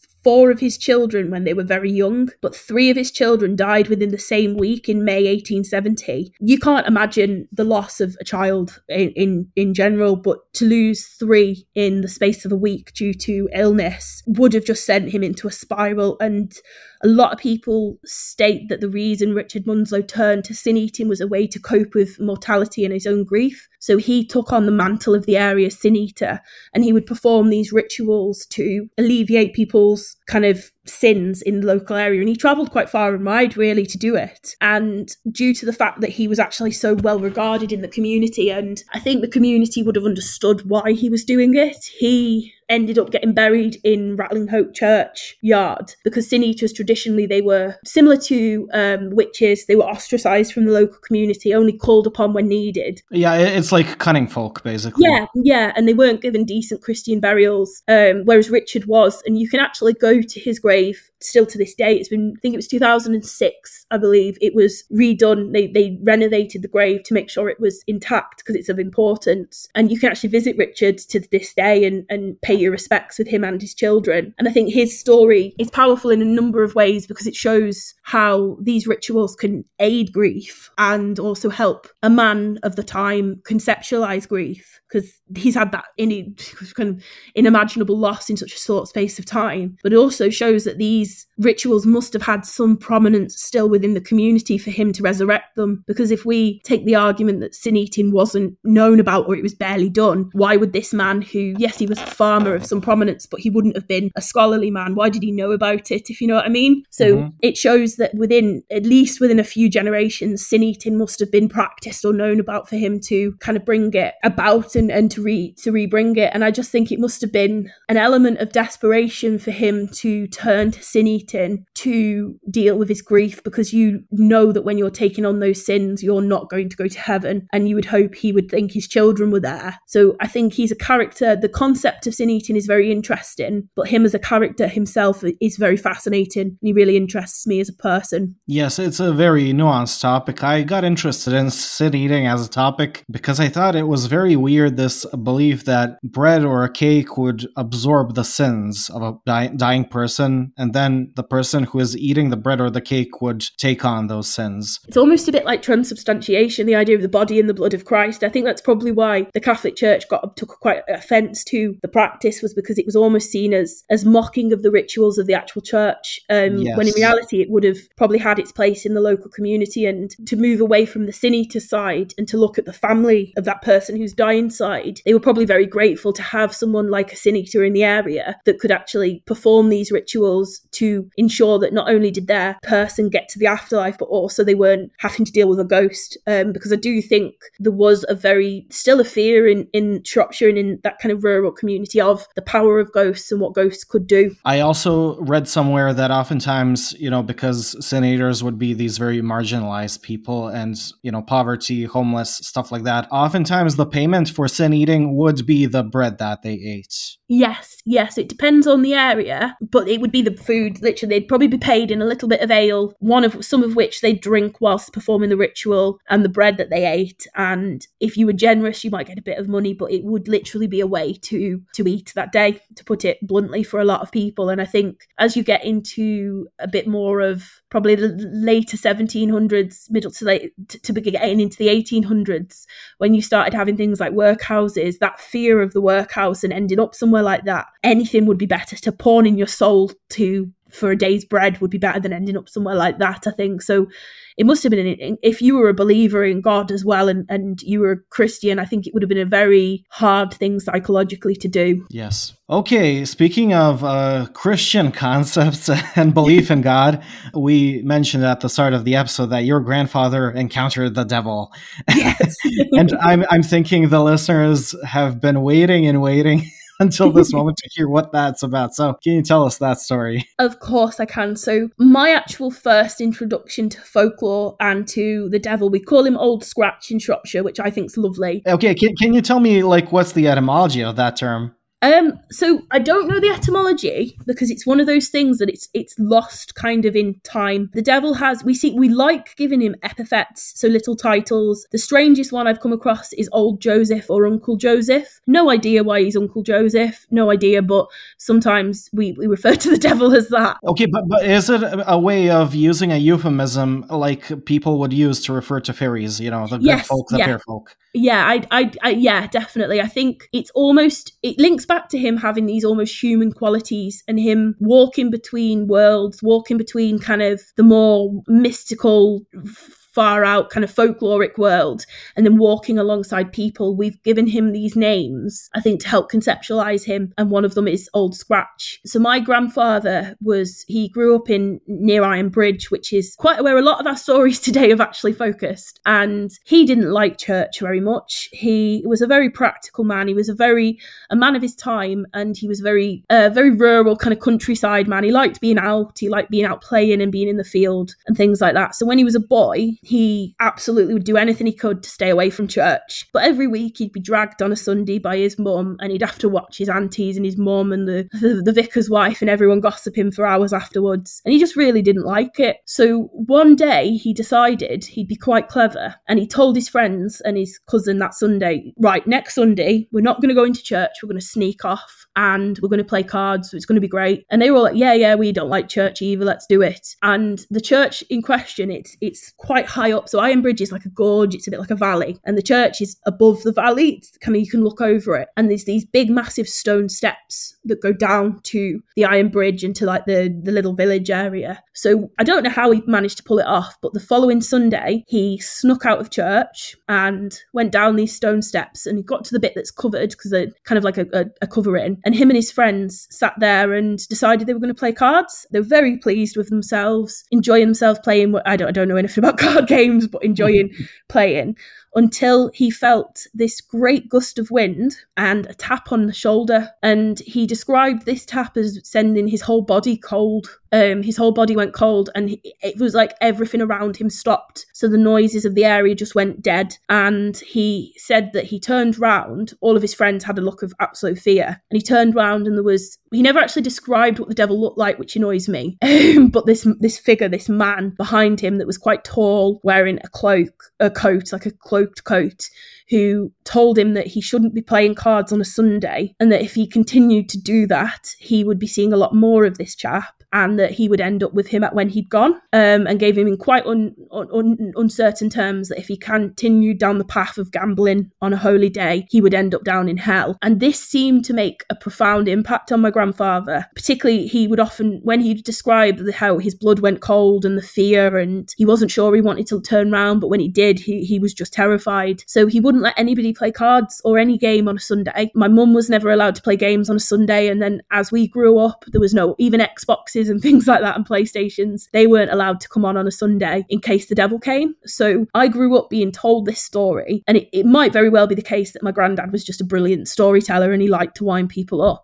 4 of his children when they were very young, but 3 of his children died within the same week in May 1870. You can't imagine the loss of a child in general, but to lose 3 in the space of a week due to illness would have just sent him into a spiral. And a lot of people state that the reason Richard Munslow turned to sin eating was a way to cope with mortality and his own grief. So he took on the mantle of the area sin eater, and he would perform these rituals to alleviate people's kind of sins in the local area. And he travelled quite far and wide, really, to do it. And due to the fact that he was actually so well regarded in the community, and I think the community would have understood why he was doing it, he ended up getting buried in Rattling Hope churchyard, because sin eaters traditionally, they were similar to witches. They were ostracised from the local community, only called upon when needed. Yeah, it's like cunning folk, basically. Yeah, and they weren't given decent Christian burials, whereas Richard was. And you can actually go to his grave still to this day. I think it was 2006, I believe. It was redone. They renovated the grave to make sure it was intact, because it's of importance. And you can actually visit Richard to this day and pay your respects with him and his children. And I think his story is powerful in a number of ways, because it shows how these rituals can aid grief and also help a man of the time conceptualize grief, because he's had that kind of unimaginable loss in such a short space of time. But it also shows that these rituals must have had some prominence still within the community for him to resurrect them. Because if we take the argument that sin eating wasn't known about, or it was barely done, why would this man, who, yes, he was a farmer of some prominence, but he wouldn't have been a scholarly man, why did he know about it, if you know what I mean? So It shows that at least within a few generations, sin eating must have been practiced or known about for him to kind of bring it about and to rebring it. And I just think it must have been an element of desperation for him to turn to sin eating to deal with his grief, because you know that when you're taking on those sins, you're not going to go to heaven, and you would hope he would think his children were there. So I think he's a character. The concept of sin eating is very interesting, but him as a character himself is very fascinating, and he really interests me as a person. Yes, it's a very nuanced topic. I got interested in sin eating as a topic because I thought it was very weird, this belief that bread or a cake would absorb the sins of a dying person, and then the person who is eating the bread or the cake would take on those sins. It's almost a bit like transubstantiation, the idea of the body and the blood of Christ. I think that's probably why the Catholic Church took quite offence to the practice, was because it was almost seen as mocking of the rituals of the actual church, Yes. when in reality it would have probably had its place in the local community. And to move away from the sin eater side and to look at the family of that person who's dying side, they were probably very grateful to have someone like a sin eater in the area that could actually perform these rituals to ensure that not only did their person get to the afterlife, but also they weren't having to deal with a ghost. Because I do think there was still a fear in Shropshire and in that kind of rural community of the power of ghosts and what ghosts could do. I also read somewhere that oftentimes, because sin eaters would be these very marginalized people and, poverty, homeless, stuff like that, oftentimes the payment for sin eating would be the bread that they ate. Yes, it depends on the area, but it would be the food food. Literally, they'd probably be paid in a little bit of ale, some of which they'd drink whilst performing the ritual, and the bread that they ate. And if you were generous, you might get a bit of money, but it would literally be a way to eat that day, to put it bluntly, for a lot of people. And I think as you get into a bit more of probably the later 1700s, middle to late, to begin getting into the 1800s, when you started having things like workhouses, that fear of the workhouse and ending up somewhere like that, anything would be better. To pawn in your soul for a day's bread would be better than ending up somewhere like that, I think. So it must have been, if you were a believer in God as well and you were a Christian, I think it would have been a very hard thing psychologically to do. Yes. Okay, speaking of Christian concepts and belief in God, we mentioned at the start of the episode that your grandfather encountered the devil. Yes. And I'm thinking the listeners have been waiting and waiting until this moment to hear what that's about. So can you tell us that story? Of course I can. So my actual first introduction to folklore and to the devil, we call him Old Scratch in Shropshire, which I think's lovely. Okay, can you tell me, like, what's the etymology of that term? So I don't know the etymology, because it's one of those things that it's lost kind of in time. The devil we like giving him epithets, so little titles. The strangest one I've come across is Old Joseph or Uncle Joseph. No idea why he's Uncle Joseph, no idea, but sometimes we refer to the devil as that. Okay, but is it a way of using a euphemism like people would use to refer to fairies, the good folk, the fair folk? Yeah, yeah, definitely. I think it links back to him having these almost human qualities and him walking between worlds, walking between kind of the more mystical, far out kind of folkloric world, and then walking alongside people. We've given him these names, I think, to help conceptualize him, and one of them is Old Scratch. So my grandfather he grew up near Iron Bridge, which is quite where a lot of our stories today have actually focused, and he didn't like church very much. He was a very practical man. He was a man of his time, and he was very rural kind of countryside man. He liked being out playing and being in the field and things like that. So when he was a boy, he absolutely would do anything he could to stay away from church. But every week he'd be dragged on a Sunday by his mum, and he'd have to watch his aunties and his mum and the vicar's wife and everyone gossip him for hours afterwards. And he just really didn't like it. So one day he decided he'd be quite clever, and he told his friends and his cousin that Sunday, right, next Sunday, we're not going to go into church, we're going to sneak off and we're going to play cards, it's going to be great. And they were all like, yeah, we don't like church either, let's do it. And the church in question, it's quite high up. So Iron Bridge is like a gorge, it's a bit like a valley, and the church is above the valley. It's kind of, you can look over it, and there's these big massive stone steps that go down to the Iron Bridge and to like the little village area. So I don't know how he managed to pull it off, but the following Sunday he snuck out of church and went down these stone steps, and he got to the bit that's covered because they're kind of like a cover in, and him and his friends sat there and decided they were going to play cards. They were very pleased with themselves, enjoying themselves playing. I don't know anything about card games, but enjoying playing, until he felt this great gust of wind and a tap on the shoulder. And he described this tap as sending his whole body cold. His whole body went cold, and it was like everything around him stopped. So the noises of the area just went dead. And he said that he turned round. All of his friends had a look of absolute fear. And he turned round, and he never actually described what the devil looked like, which annoys me. But this figure, this man behind him that was quite tall, wearing a coat, like a cloaked coat, who told him that he shouldn't be playing cards on a Sunday, and that if he continued to do that, he would be seeing a lot more of this chap, and that he would end up with him when he'd gone, and gave him in quite uncertain terms that if he continued down the path of gambling on a holy day, he would end up down in hell. And this seemed to make a profound impact on my grandfather. Particularly, he would often, when he described how his blood went cold and the fear, and he wasn't sure he wanted to turn around, but when he did, he was just terrified. So he wouldn't let anybody play cards or any game on a Sunday. My mum was never allowed to play games on a Sunday, and then as we grew up, there was no, even Xboxes and things like that and PlayStations, they weren't allowed to come on a Sunday in case the devil came. So I grew up being told this story, and it might very well be the case that my granddad was just a brilliant storyteller and he liked to wind people up.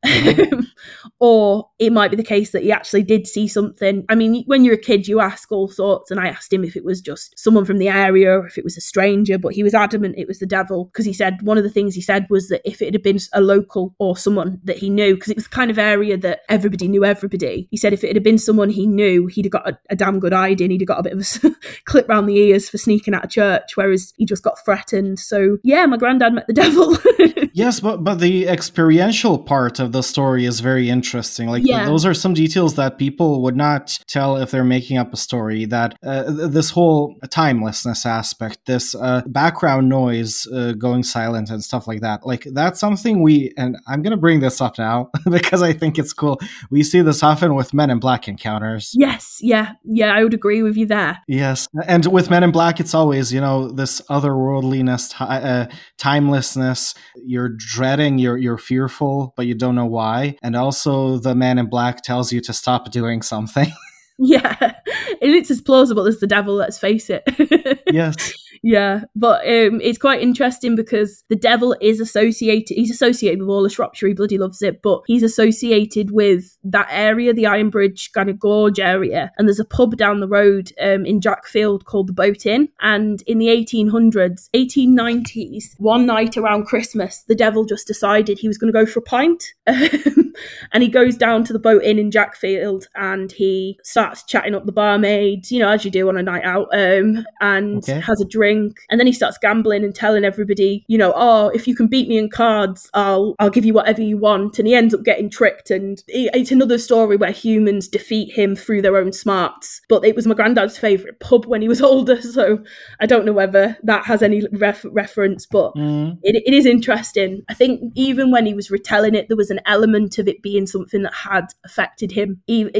Or it might be the case that he actually did see something. I mean, when you're a kid, you ask all sorts, and I asked him if it was just someone from the area or if it was a stranger, but he was adamant it was the devil, because he said one of the things he said was that if it had been a local or someone that he knew, because it was the kind of area that everybody knew everybody, story. He said if it had been someone he knew, he'd have got a damn good hiding. He'd have got a bit of a clip round the ears for sneaking out of church, whereas he just got threatened. So yeah, my granddad met the devil. Yes, but the experiential part of the story is very interesting. Like those are some details that people would not tell if they're making up a story. That this whole timelessness aspect, this background noise going silent and stuff like that. Like that's something and I'm gonna bring this up now because I think it's cool. We see this often with Men in Black encounters. Yes, yeah, I would agree with you there. Yes, and with Men in Black, it's always this otherworldliness, timelessness. You're dreading, you're fearful, but you don't know why. And also the Man in Black tells you to stop doing something. Yeah, and it's as plausible as the devil, let's face it. Yes. Yeah, but it's quite interesting because the devil he's associated with all the Shropshire, he bloody loves it, but he's associated with that area, the Ironbridge kind of gorge area, and there's a pub down the road in Jackfield called the Boat Inn, and in the 1890s, one night around Christmas, the devil just decided he was going to go for a pint, and he goes down to the Boat Inn in Jackfield, and he starts chatting up the barmaids, as you do on a night out, and has a drink. And then he starts gambling and telling everybody, if you can beat me in cards, I'll give you whatever you want. And he ends up getting tricked. And it's another story where humans defeat him through their own smarts. But it was my granddad's favourite pub when he was older. So I don't know whether that has any reference, but it is interesting. I think even when he was retelling it, there was an element of it being something that had affected him.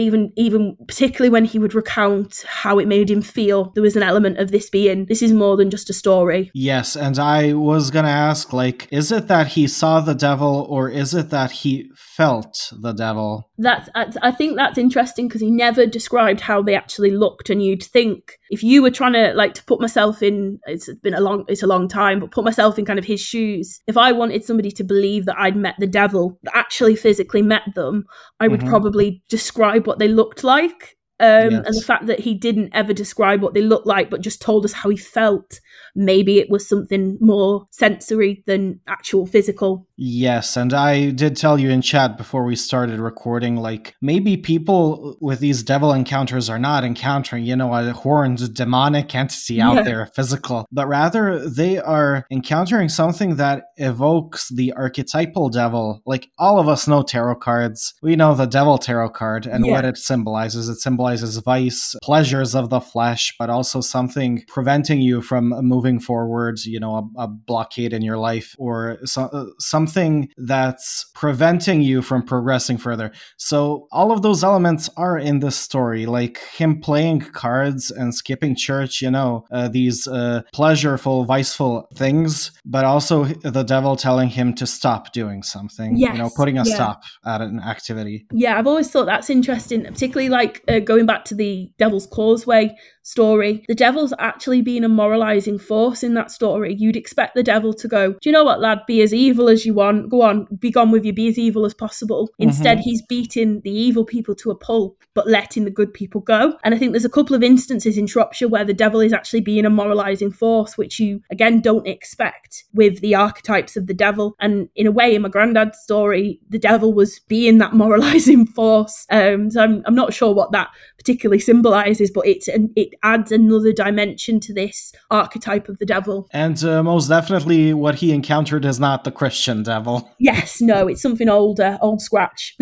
Even particularly when he would recount how it made him feel, there was an element of this is more than just a story. Yes, and I was gonna ask, is it that he saw the devil, or is it that he felt the devil? I think that's interesting because he never described how they actually looked, and you'd think if you were trying to to put myself in, it's a long time, but put myself in kind of his shoes. If I wanted somebody to believe that I'd met the devil, that actually physically met them, I would probably describe what they looked like. Yes. And the fact that he didn't ever describe what they looked like, but just told us how he felt, maybe it was something more sensory than actual physical. Yes, and I did tell you in chat before we started recording, maybe people with these devil encounters are not encountering, a horned demonic entity out there, physical, but rather they are encountering something that evokes the archetypal devil. All of us know tarot cards. We know the devil tarot card and what it symbolizes. It symbolizes vice, pleasures of the flesh, but also something preventing you from moving forward, a blockade in your life, or something that's preventing you from progressing further. So all of those elements are in this story, like him playing cards and skipping church, these pleasureful, viceful things, but also the devil telling him to stop doing something, putting a stop at an activity. Yeah, I've always thought that's interesting, particularly going back to the Devil's Causeway story. The devil's actually being a moralizing force in that story. You'd expect the devil to go, do you know what, lad, be as evil as you want, go on, be gone with you, be as evil as possible. Instead, he's beating the evil people to a pulp, but letting the good people go. And I think there's a couple of instances in Shropshire where the devil is actually being a moralizing force, which you, again, don't expect with the archetypes of the devil. And in a way, in my granddad's story, the devil was being that moralizing force. So I'm not sure what that particularly symbolizes, but it adds another dimension to this archetype of the devil. And most definitely what he encountered is not the Christian devil. Yes, no, it's something older, old scratch.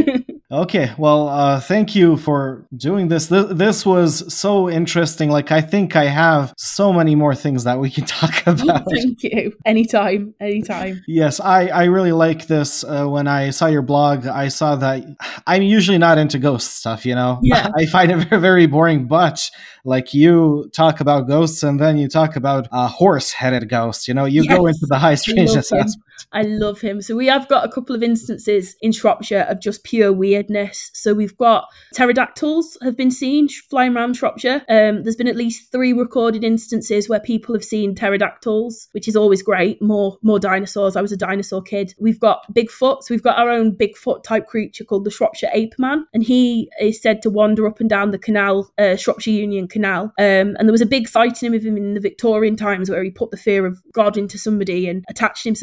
Okay, well, thank you for doing this. This was so interesting. I think I have so many more things that we can talk about. Thank you. Anytime. Yes, I really like this. When I saw your blog, I saw that I'm usually not into ghost stuff, Yeah. I find it very, very boring, but you talk about ghosts and then you talk about a horse-headed ghost, you go into the high strangeness aspect. I love him. So we have got a couple of instances in Shropshire of just pure weirdness. So we've got pterodactyls have been seen flying around Shropshire. There's been at least 3 recorded instances where people have seen pterodactyls, which is always great. More dinosaurs. I was a dinosaur kid. We've got Bigfoot. So we've got our own Bigfoot type creature called the Shropshire Ape Man. And he is said to wander up and down the canal, Shropshire Union Canal. And there was a big sighting of him in the Victorian times where he put the fear of God into somebody and attached himself to their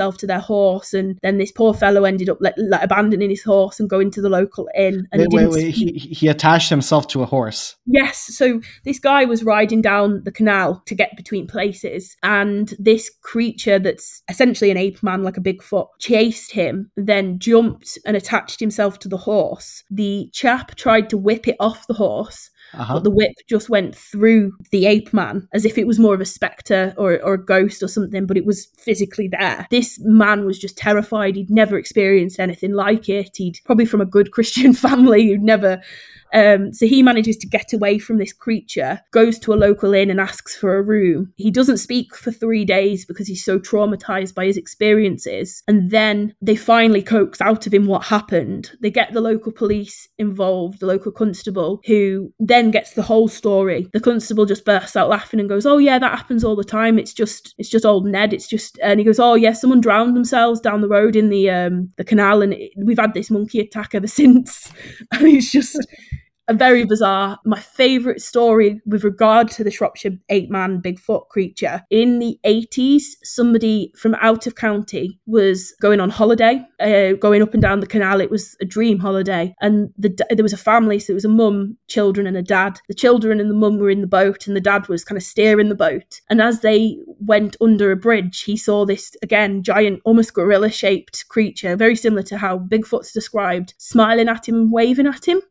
horse, and then this poor fellow ended up abandoning his horse and going to the local inn. And wait. He attached himself to a horse. Yes. So this guy was riding down the canal to get between places, and this creature that's essentially an ape man, like a Bigfoot, chased him, then jumped and attached himself to the horse. The chap tried to whip it off the horse, but the whip just went through the ape man as if it was more of a spectre or a ghost or something, but it was physically there. This man was just terrified. He'd never experienced anything like it. He'd probably from a good Christian family who'd never... So he manages to get away from this creature, goes to a local inn and asks for a room. He doesn't speak for 3 days because he's so traumatized by his experiences. And then they finally coax out of him what happened. They get the local police involved, the local constable, who then gets the whole story. The constable just bursts out laughing and goes, "Oh yeah, that happens all the time. It's just old Ned. And he goes, "Oh yeah, someone drowned themselves down the road in the canal, and we've had this monkey attack ever since." And it's just a very bizarre. My favourite story with regard to the Shropshire ape-man Bigfoot creature. In the 80s, somebody from out of county was going on holiday, going up and down the canal. It was a dream holiday. And there was a family, so it was a mum, children and a dad. The children and the mum were in the boat and the dad was kind of steering the boat. And as they went under a bridge, he saw this, again, giant, almost gorilla-shaped creature, very similar to how Bigfoot's described, smiling at him and waving at him.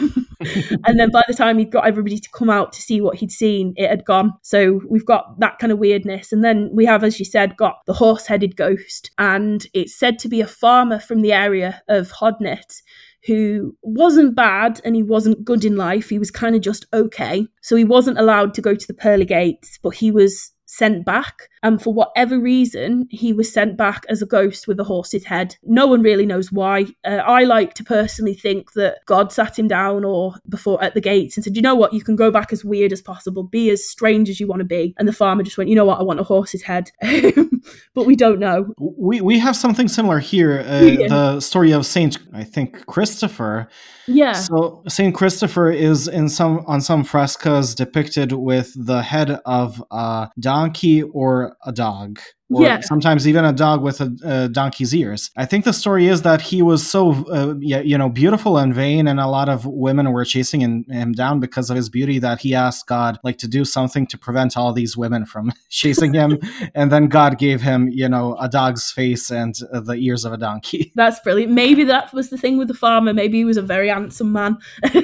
And then by the time he'd got everybody to come out to see what he'd seen, it had gone. So we've got that kind of weirdness. And then we have, as you said, got the horse-headed ghost. And it's said to be a farmer from the area of Hodnet who wasn't bad and he wasn't good in life. He was kind of just okay. So he wasn't allowed to go to the pearly gates, but he was sent back. And for whatever reason, he was sent back as a ghost with a horse's head. No one really knows why. I like to personally think that God sat him down or before at the gates and said, "You know what, you can go back as weird as possible, be as strange as you want to be." And the farmer just went, "You know what, I want a horse's head." But we don't know. We have something similar here. The story of Saint, I think, Christopher. Yeah. So Saint Christopher is on some frescoes depicted with the head of a donkey or a dog. Or sometimes even a dog with a donkey's ears. I think the story is that he was so, beautiful and vain, and a lot of women were chasing him down because of his beauty that he asked God, to do something to prevent all these women from chasing him. And then God gave him, a dog's face and the ears of a donkey. That's brilliant. Maybe that was the thing with the farmer. Maybe he was a very handsome man.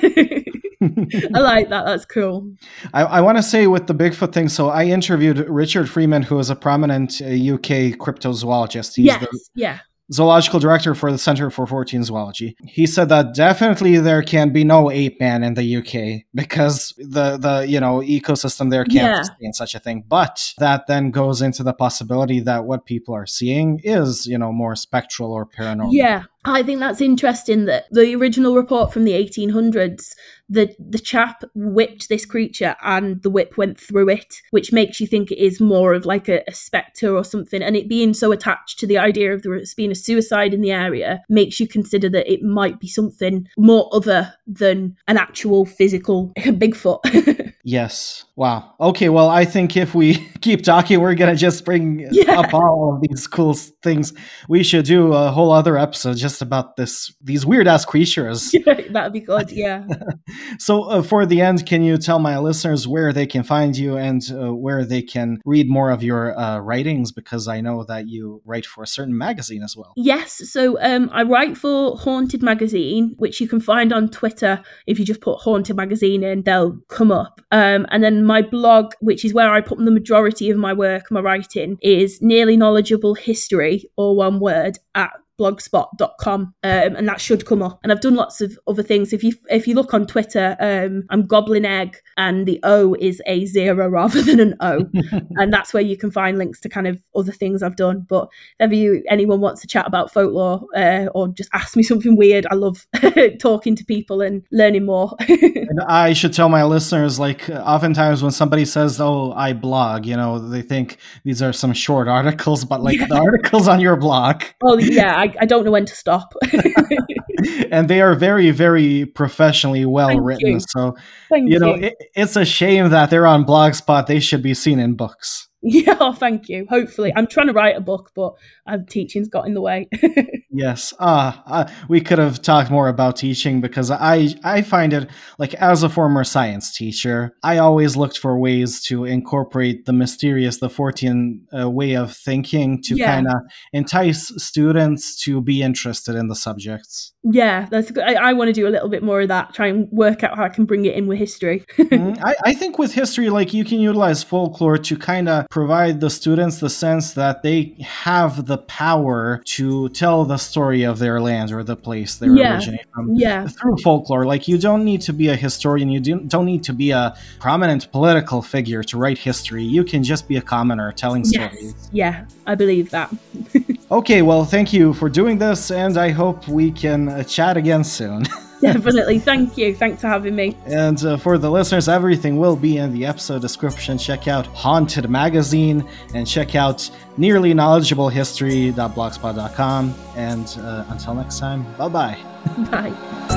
I like that. That's cool. I want to say with the Bigfoot thing, so I interviewed Richard Freeman, who is a prominent UK cryptozoologist. He's the zoological director for the Centre for Fortean Zoology. He said that definitely there can be no ape man in the UK because the ecosystem there can't sustain such a thing. But that then goes into the possibility that what people are seeing is, more spectral or paranormal. Yeah. I think that's interesting that the original report from the 1800s, the chap whipped this creature and the whip went through it, which makes you think it is more of like a spectre or something. And it being so attached to the idea of there being a suicide in the area makes you consider that it might be something more other than an actual physical Bigfoot. Yes. Wow. Okay, well, I think if we keep talking, we're going to just bring up all of these cool things. We should do a whole other episode just about these weird-ass creatures. That'd be good, yeah. So for the end, can you tell my listeners where they can find you and where they can read more of your writings? Because I know that you write for a certain magazine as well. Yes, so I write for Haunted Magazine, which you can find on Twitter. If you just put Haunted Magazine in, they'll come up. And then my blog, which is where I put the majority of my work, my writing, is Nearly Knowledgeable History, all one word, at blogspot.com, and that should come up. And I've done lots of other things. If you look on Twitter, I'm Goblin Egg, and the O is a 0 rather than an O. And that's where you can find links to kind of other things I've done. But if anyone wants to chat about folklore or just ask me something weird, I love talking to people and learning more. And I should tell my listeners, oftentimes when somebody says, "Oh, I blog," they think these are some short articles, but the articles on your blog. Oh yeah, I don't know when to stop. And they are very, very professionally well written. So, Thank you. It's a shame that they're on Blogspot. They should be seen in books. Yeah, oh, thank you. Hopefully. I'm trying to write a book, but teaching's got in the way. Yes. We could have talked more about teaching because I find it like as a former science teacher, I always looked for ways to incorporate the mysterious, the Fortean way of thinking to Yeah. kind of entice students to be interested in the subjects. Yeah, that's good. I want to do a little bit more of that, try and work out how I can bring it in with history. I think with history, like you can utilize folklore to kind of provide the students the sense that they have the power to tell the story of their land or the place they originate from through folklore. Like you don't need to be a historian, you don't need to be a prominent political figure to write history. You can just be a commoner telling stories. Yeah, I believe that. Okay, well, thank you for doing this, and I hope we can chat again soon. Definitely. Thank you. Thanks for having me. And for the listeners, everything will be in the episode description. Check out Haunted Magazine and check out nearlyknowledgeablehistory.blogspot.com. And until next time, bye-bye. Bye.